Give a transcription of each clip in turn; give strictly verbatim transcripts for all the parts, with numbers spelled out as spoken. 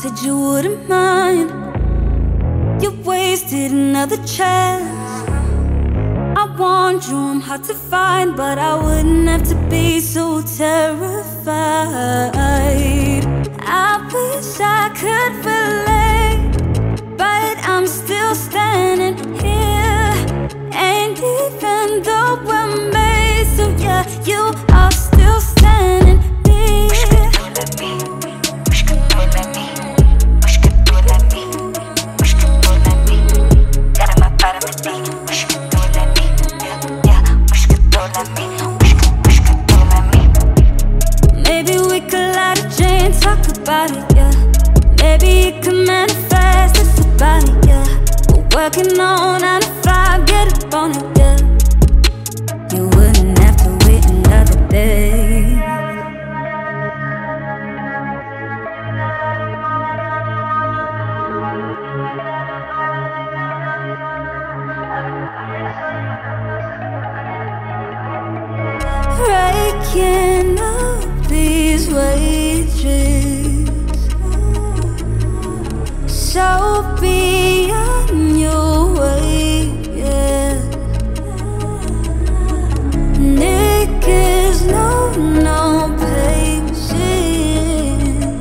said you wouldn't mind. You wasted another chance. I warned you I'm hard to find, but I wouldn't have to be so terrified. I wish I could relate, but I'm still standing here. And even though we're made, so yeah, you are still standing here. Wish que tu let me, wish que tu let me, wish que tu let me, wish que tu let me. Gotta my bottom of me, wish que tu let me, yeah, yeah. Wish que tu let me, wish que, wish que tu let me. Maybe we could light a J and talk about it, yeah. Maybe it could manifest, it's about it, yeah. We're working on nine to five, get up on it, yeah. You wouldn't have to wait another day. Raking up these wages, so be on your way, yeah. Niggas know no patience.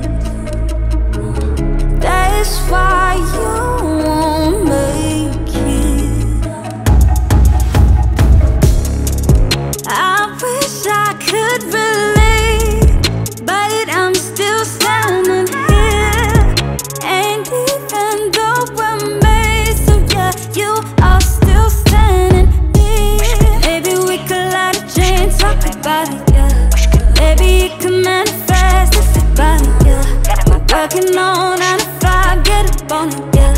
That's why you won't make it. I wish I could relate, but I'm still standing here. And even though we're made, so yeah, you are still standing here. Maybe we could light a J and talk about it, yeah. Maybe it could manifest, it's about it, yeah. We're working on nine to five, get up on it, yeah.